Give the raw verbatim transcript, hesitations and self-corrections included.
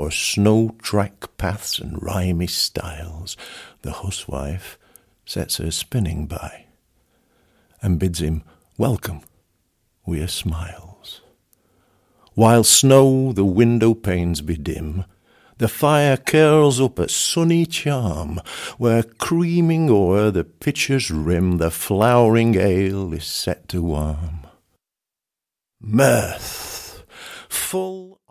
o'er snow-track paths and rimy stiles, the huswife sets her spinning by, and bids him welcome wi' her smiles. While snow the window panes bedim, the fire curls up a sunny charm, where creaming o'er the pitcher's rim the flowering ale is set to warm. Mirth, full